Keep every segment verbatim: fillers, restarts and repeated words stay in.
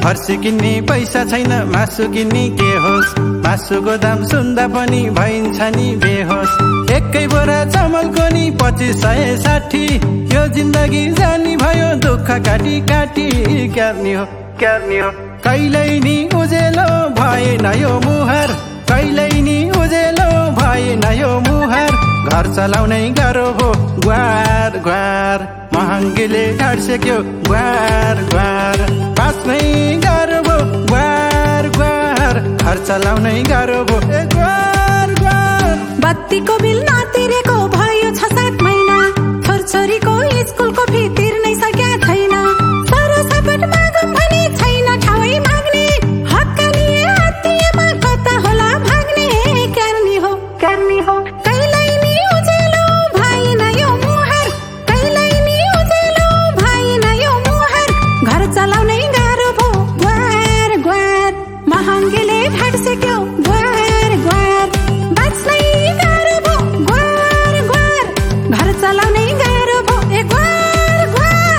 फर्सी किन्ने पैसा छैन, मासु किन्ने के होस्। मासुको दाम सुन्दा पनि भइन्छ नि बेहोस। एकै बोरा चामलको नि पच्चिस सय साठी। यो जिन्दगी जानी भयो दुःख काटी काटी। क्यार्नी हो क्यार्नी हो कहिल्यै नि उजेलो भएन यो मुहार। कहिल्यै नि उजेलो भएन यो मुहार। घर चलाउनै गाह्रो हो ग्वार ग्वार। महँगीले ढाड्सेक्यो ग्वार ग्वार। बाँच्नै गाह्रो भो ग्वार ग्वार। घर चलाउनै गाह्रो भो ग्वार ग्वार। बत्तीको बिल नतिरेको भयो छ सात महिना। छोरछोरीको स्कुलको फी तिर्नै सक्या छैन। सरसपट मागौँ भने छैन ठाउँ माग्ने। हक्कालिए हत्तिएमा कता होला भाग्ने। क्यार्नी हो क्यार्नी हो कहिल्यै नि उजेलो भएन यो मुहार। कहिल्यै नि उजेलो भएन यो मुहार। घर चलाउनै गाह्रो भो ग्वार ग्वार। महँगीले ढाड्सेक्यो ग्वार ग्वार। बाँच्नै गाह्रो भो ग्वार ग्वार। घर चलाउनै गाह्रो भो ए ग्वार ग्वार।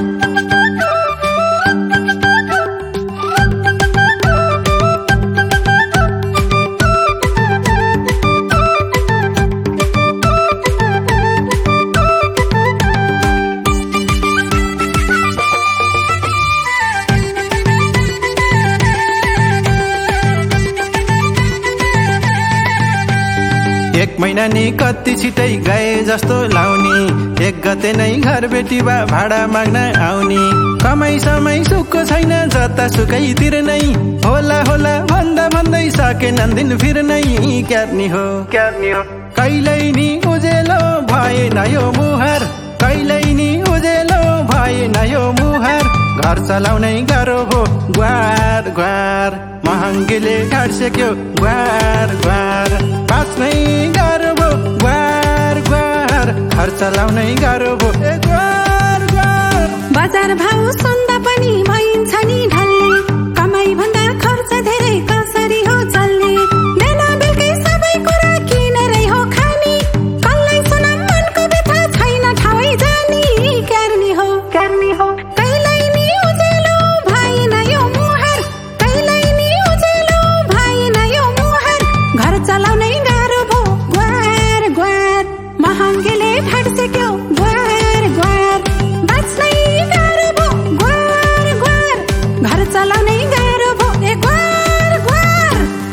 एक महिना नि कति छिटै गए जस्तो लाउने। एक गते नै घर बेटी बा भाडा माग्न आउने। कमाई समय सुखको छैन जतासुकैतिर नै। होला होला भन्दा भन्दै सकेनन् दिन फिर्नै। क्यार्नी हो क्यार्नी हो कहिल्यै नि उजेलो भएन यो मुहार। कहिल्यै नि उजेलो भएन यो मुहार। घर चलाउनै गाह्रो हो ग्वार ग्वार। महँगीले ढाड्सेक्यो ग्वार ग्वार। बाँच्नै गाह्रो भो ग्वार ग्वार। घर चलाउनै गाह्रो भो ग्वार ग्वार। बजार भाउ सुन्दा पनि भइन्छ नि ढल्ने। कमाई भन्दा खर्च धेरै कसरी हो चल्ने। बेला बेलुकै सबै कुरा किनेरै हो खाने। कसलाई सुनाम मनको व्यथा छैन ठाउँ जानी। क्यार्नी हो क्यार्नी हो कहिल्यै नि उजेलो भएन यो मुहार। कहिल्यै नि उजेलो भएन यो मुहार। घर चलाउनै गाह्रो भो ग्वार ग्वार। महँगीले ढाड्सेक्यो ग्वार ग्वार। बाँच्नै गाह्रो भो ग्वार ग्वार। घर चलाउनै गाह्रो भो ए ग्वार ग्वार।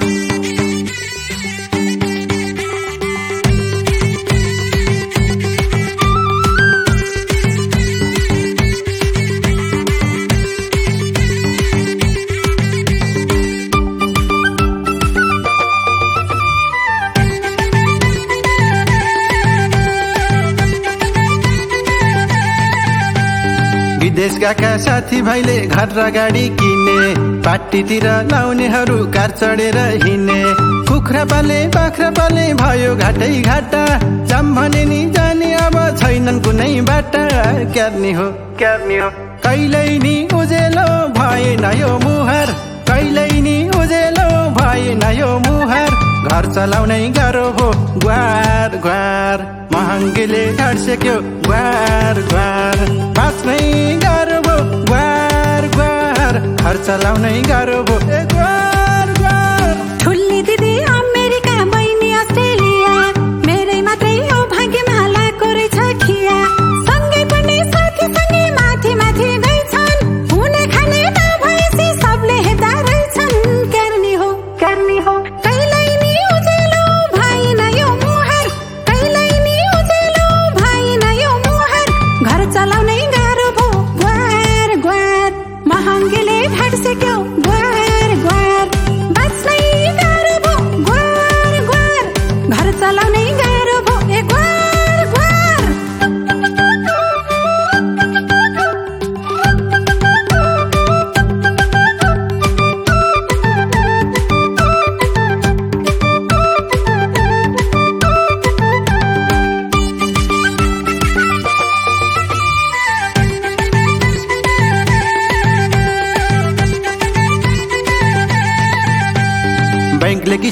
विदेश गएका साथी भाइले घर र गाडी किने। पार्टीतिर लाउनेहरू कार चढेर हिँड्ने। कुखुरा पाले बाख्रा पाले भयो घाटै घाटा। जाम भने नि जाने अब छैनन् कुनै बाटा। क्यार्नी हो क्यार्नी हो कहिल्यै नि उजेलो भएन यो मुहार। कहिल्यै नि उजेलो भएन यो मुहार। घर चलाउनै गाह्रो हो ग्वार ग्वार। महँगीले ढाड्सेक्यो ग्वार ग्वार। बाँच्नै गाह्रो भो ग्वार ग्वार। घर चलाउनै गाह्रो भो ग्वार ग्वार। ठुल्ली दिदी अमेरिका बहिनी अस्ट्रेलिया। मेरै मात्रै हो भाग्यमा लाको रहेछ खिया। सँगै पढ्ने साथी सँगै माथि माथि गइछन्। हुने खाने नभएपछि सबले हेर्दा रहेछन्। क्यार्नी हो क्यार्नी हो कहिल्यै नि उजेलो भएन यो मुहार। कहिल्यै नि उजेलो भएन यो मुहार। घर चलाउनै गाह्रो भो ग्वार ग्वार। महँगीले ढाड्सेक्यो ग्वार ग्वार। बाँच्नै गाह्रो भो ग्वार ग्वार। घर चलाउनै गाह्रो भो ए ग्वार ग्वार।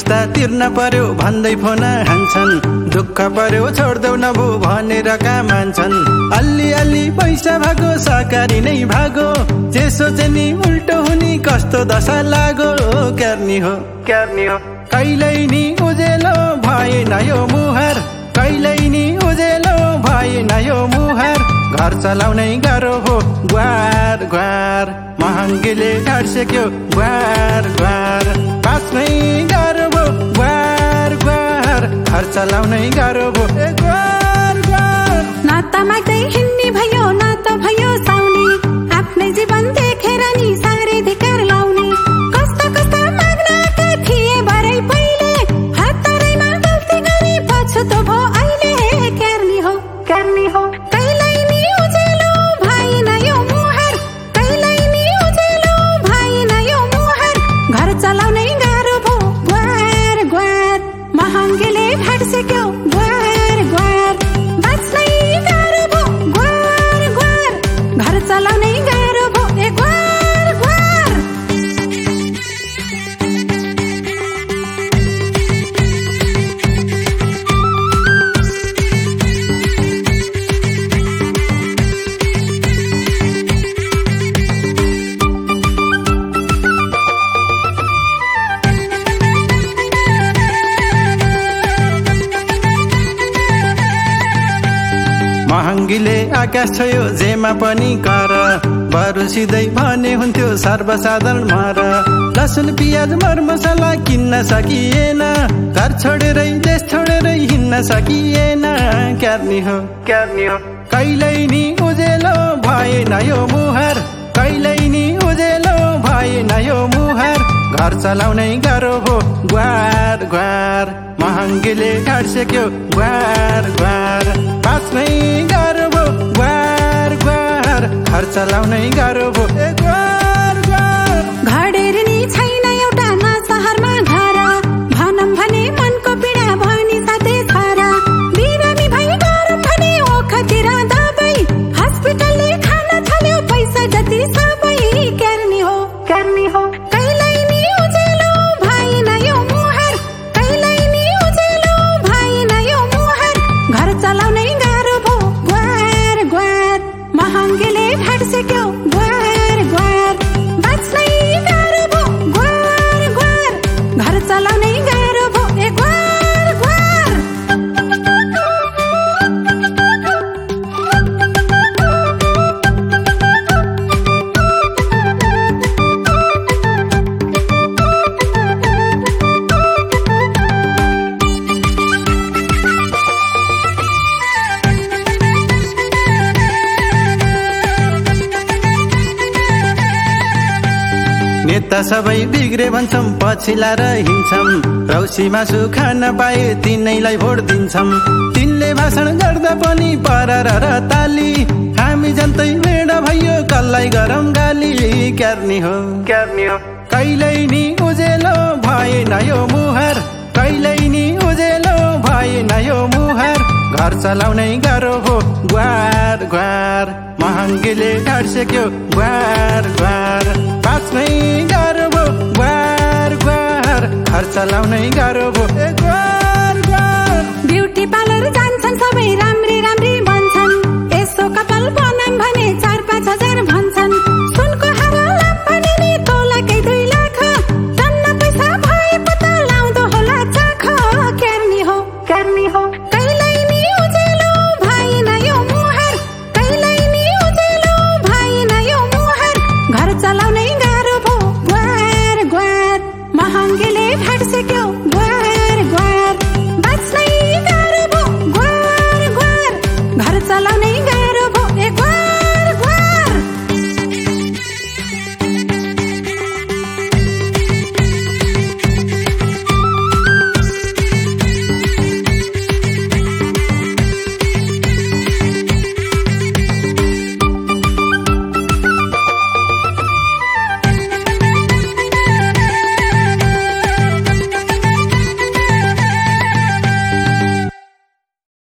किस्ता तिर्न पर्यो भन्दै फोन हान्छन् दुःख पर्यो छोड्देऊ नभो भनेर का मान्छन् अलि अलि पैसा भागो सहकारी नै भागो जे सोचे नि उल्टो हुने कस्तो दशा लागो क्यार्नी हो क्यार्नी हो कहिल्यै नि उजेलो भएन यो मुहार कहिल्यै नि उजेलो भएन यो मुहार घर चलाउनै गाह्रो हो ग्वार ग्वार महँगीले ढाड्सेक्यो ग्वार ग्वार बाँच्नै गाह्रो भो ग्वार ग्वार घर चलाउनै गाह्रो भो ग्वार ग्वार नाता माग्दै हिँड्ने भयो नाता भयो साउने आफ्नै जीवन देखेर नि साह्रै धिक्कार लाउने कस्ता कस्ता माग्नका थिए भरै पहिले हतारैमा गल्ती गरी पछुतो भो अहिले क्यार्नी हो क्यार्नी हो कहिल्यै नि उजेलो भएन यो मुहार कहिल्यै नि उजेलो भएन यो मुहार घर चलाउनै गाह्रो भो ग्वार ग्वार महँगीले ढाड्सेक्यो ग्वार ग्वार बाँच्नै गाह्रो भो ग्वार ग्वार घर चलाउनै गाह्रो भो ए ग्वार ग्वार महँगीले आकाश छोयो जेमा पनि कर बरु सिधै भने हुन्थ्यो सर्वसाधारण मर लसुन पियाज मरमसला किन्न सकिएन घर छोडेरै देश छोडेरै हिँड्न सकिएन क्यार्नी हो क्यार्नी हो कहिल्यै नि उजेलो भएन यो मुहार कहिल्यै नि उजेलो भएन यो मुहार घर चलाउनै गाह्रो हो ग्वार ग्वार महँगीले ढाड्सेक्यो ग्वार ग्वार बाँच्नै गाह्रो भो ग्वार ग्वार घर चलाउनै गाह्रो भो ग्वार ग्वार घडेर नि छैन एउटा न सहरमा घर भनौँ भने मनको पीडा भनी साथै छरा बिरामी भई गरौँ भने ओखतिर दबाई हस्पिटलले खान थाल्यो पैसा जति सबै क्यार्नी हो क्यार्नी हो कहिल्यै नि उजेलो भएन यो मुहार कहिल्यै नि उजेलो भएन यो मुहार घर चलाउनै गाह्रो भो ग्वार ग्वार महँगीले ढाड्सेक्यो ग्वार ग्वार बाँच्नै गाह्रो भो ग्वार ग्वार घर चलाउनै गाह्रो भो ए ग्वार ग्वार नेता सबै बिग्रे भन्छौँ पछिला र हिँड्छौँ रौसी मासु खान पाए तिनैलाई भोट दिन्छौँ तिनले भाषण गर्दा पनि परर र ताली हामी जन्तै बेडा भयो कसलाई गरौँ गाली क्यार्नी हो क्यार्नी हो कहिल्यै नि उजेलो भएन यो मुहार कहिल्यै नि उजेलो भएन यो मुहार घर चलाउनै गाह्रो हो ग्वार ग्वार महँगीले ढाड्सेक्यो ग्वार ग्वार बाँच्नै गाह्रो भो ग्वार ग्वार घर चलाउनै गाह्रो भो ग्वार